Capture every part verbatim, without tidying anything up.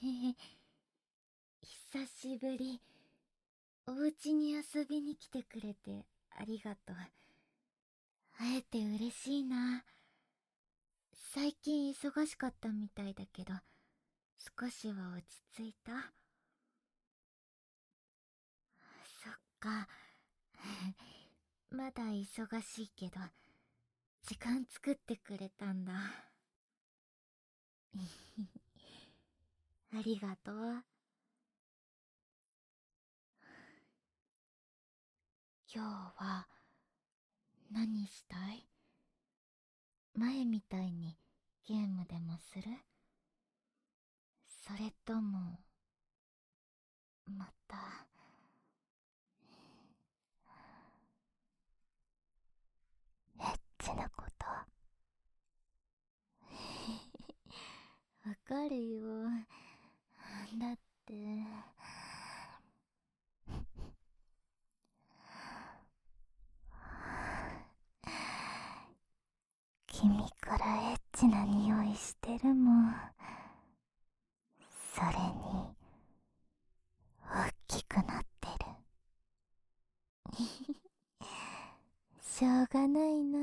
久しぶり。お家に遊びに来てくれてありがとう。会えて嬉しいな。最近忙しかったみたいだけど、少しは落ち着いた？そっか。まだ忙しいけど、時間作ってくれたんだ。ありがとう。今日は何したい？前みたいにゲームでもする？それともまたエッチなこと？わかるよ。だって君からエッチな匂いしてるもん。それに大きくなってる。しょうがないな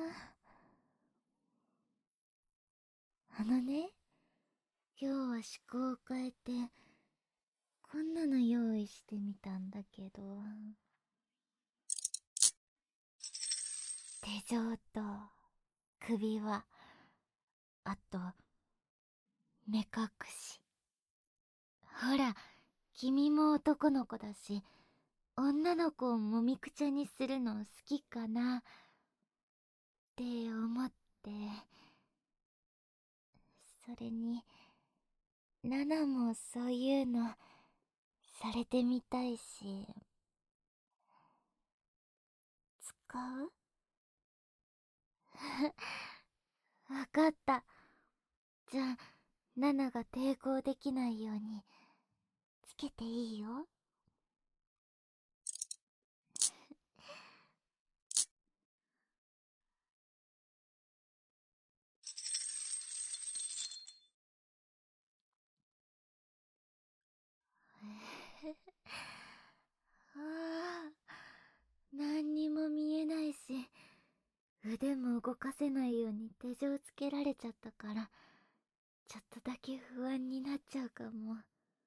あ。あのね、今日は趣向を変えてこんなの用意してみたんだけど、手錠と首輪、あと目隠し。ほら、君も男の子だし、女の子をもみくちゃにするの好きかなって思って。それにナナもそういうのされてみたいし。使う？わかった。じゃあナナが抵抗できないようにつけていいよ。ああ、何にも見えないし、腕も動かせないように手錠つけられちゃったから、ちょっとだけ不安になっちゃうかも。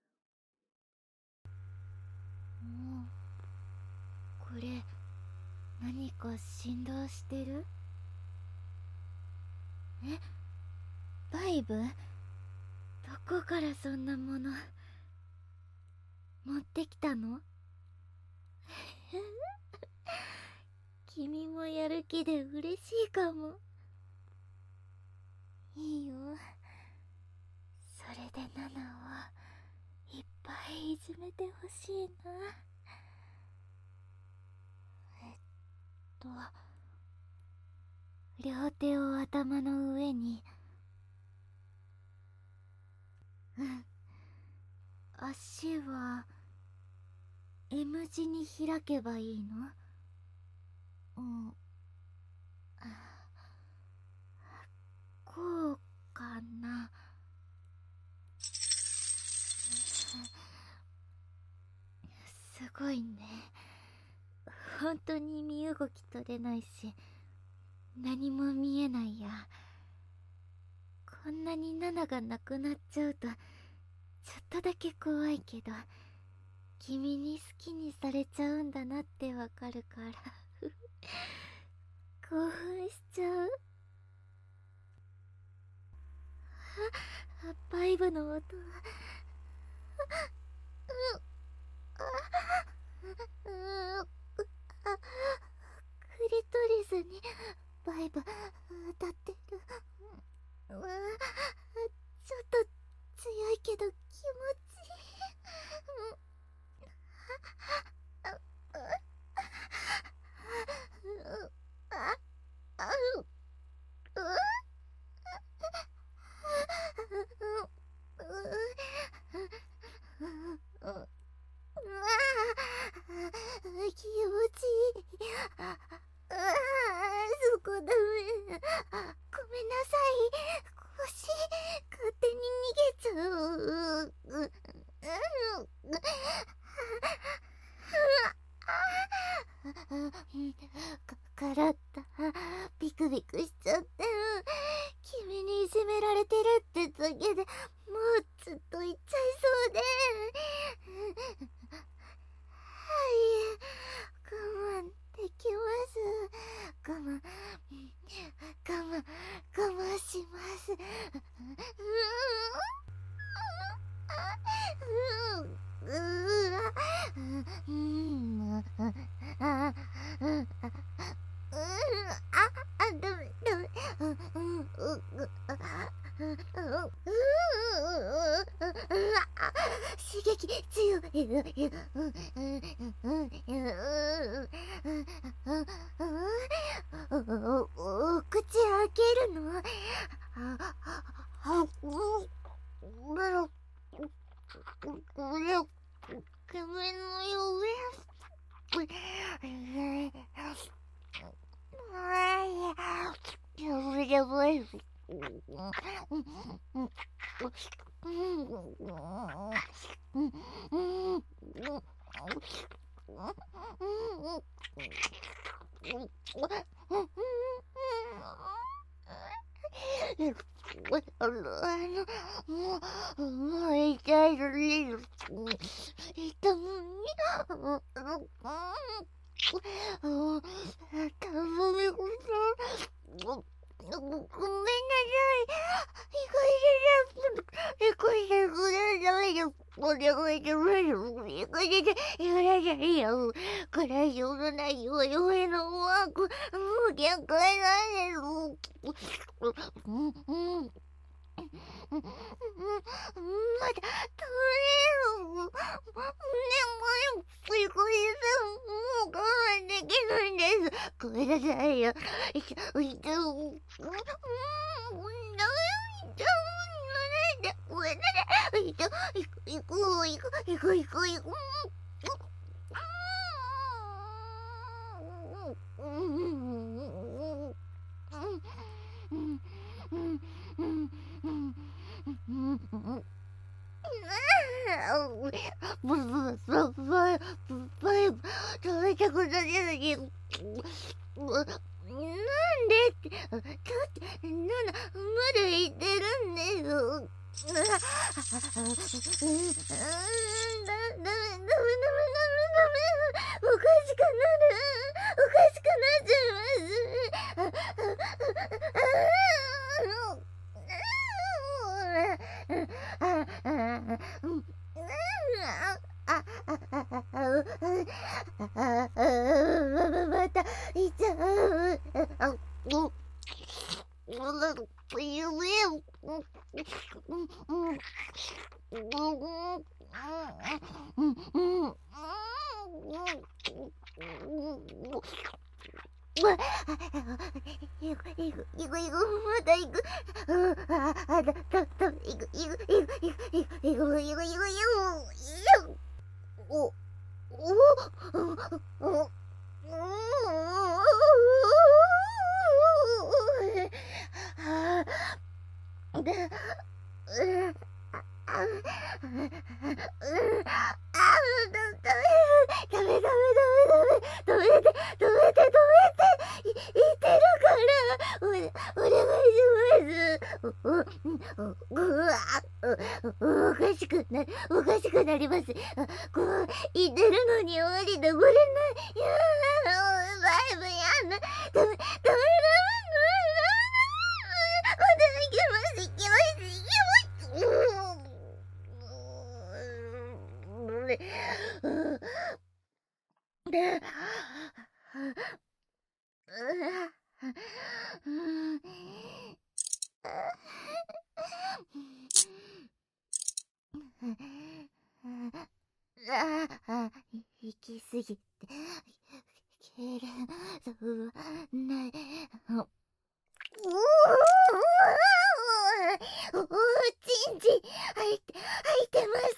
もうこれ何か振動してる？え、バイブ？どこからそんなもの持ってきたの？君もやる気で嬉しいかも。いいよ。それでナナをいっぱいいじめてほしいな。えっと両手を頭の上に。うん。足は エム 字に開けばいいの？うん。こうかな。すごいね。本当に身動き取れないし、何も見えないや。こんなにナナがなくなっちゃうとちょっとだけ怖いけど、君に好きにされちゃうんだなってわかるから興奮しちゃう。あ、バイブの音はクリトリスにバイブ歌ってる。うわ、ちょっと強いけど気持ちいい。 もうずっと行っちゃいそうで。はい、我慢できます。我慢、我慢、我慢します。ううわ、うん、あ、うん、あ、あ、ダメ、ダメ、うん、うん、う、う、あ、うん、うん、刺激強い、うん、うん、うん、うん、うん、うん、お口開けるの？あ、あ、うん、これ、壁の上、やばい。あの、もう、もう痛いのに、痛むに、頼み事、ごめんなさい。行かせて、行かせてくださいよ。お願いしますよ。行かせてくださいよ。暮らしのないよ、嫁のワーク、もう逆界なんです。うんうん。まだ取れる。でも、すごいさ、もう我慢できないんです。ごめんなさいよ。いた、いた、うん、ダメ、痛いで、ごめんなさい。いた、いく、いく、いく、いく、いく、いく。うん、うん、うん、うん、うん、うん、うん、うん。ブブブブブブ食べたことないのに、なんでって、だって、なんだ、まだ言ってるんだよ。だ、だめ、だめ、だめ、だめ、だめ、おかしくなる。おかしくなっちゃいます。またいちゃう。あ、う、夢を、いくいくいくいく、またいく。ああ、だだだ、いくいくいくいくいくいくいくいくいくいく。お、お、お、お、で、うん、あ、うん、あ、ダメ、ダメ、ダメ、ダメ、ダメ、止めて、止めて、止めて、い、いてるから、お、お願いします。う、う、うわ、う、おかしくな、おかしくなります。あ、こう、いてるのに終わりで、これない。いやー、バイブやんな。ダメ、ダメ、ダメ、ダメ、ダメ、ダメ、いけます、いけます、いけます。うん、うん、で、うん、ああ、行き過ぎて、けれそうない。おお、おちんちん、入って、入ってます。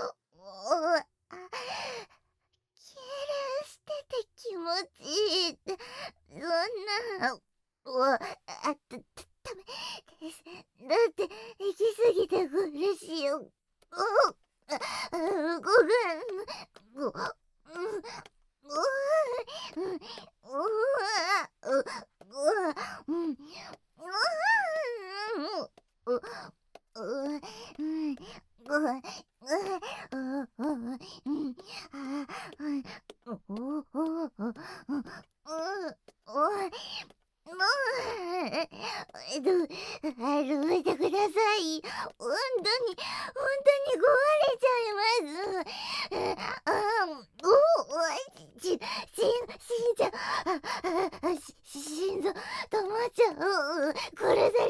おお、あ、けれしてて気持ちいいって、そんな、お、あ、た、た、ダメです。だって、行き過ぎて苦しいよ。お、あ、あ、ごめん。ご、うん、お、うん、お、あ、う、う、うん、うん、うん、 う、うん、ご、う、う、う、うん、あ、うん、お、お、お、お、お、もう、えっと、歩いてください。本当に、本当に壊れちゃいます。あ、お、お、し、し、死んじゃう。あ、あ、し、心臓止まっちゃう。殺される。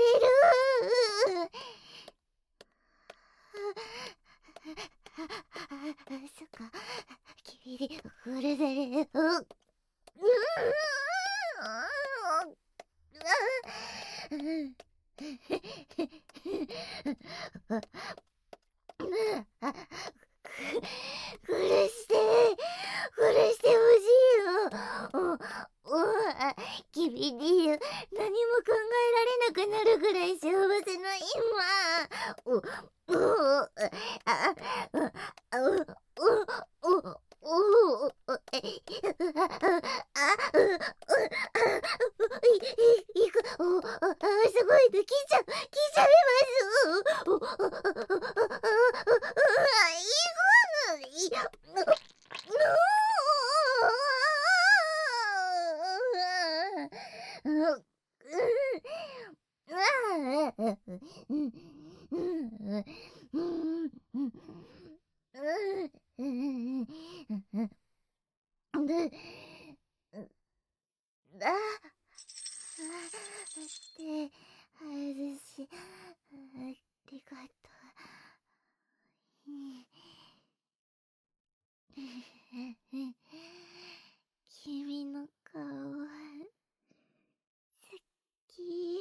そっか。君に殺される。う、う、うん。苦して苦してほしいよ。お、お、君に何も考えられなくなるぐらい幸せな今。お、お、あ、あ、あ、お、お、お、お、え、あ、あ、い、い、いく、お、あ、すごいね、来ちゃ、来ちゃいます。お、お、お、お、お、お、い、い、あ、で、外し、ありがとう。君の顔は好き。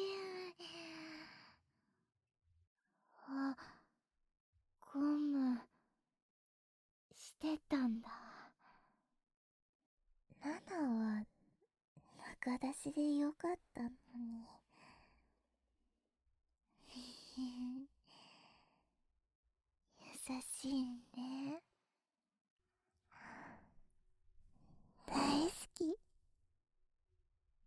あ、ゴムしてたんだ。ナナは中出しでよかったのに。優しいね。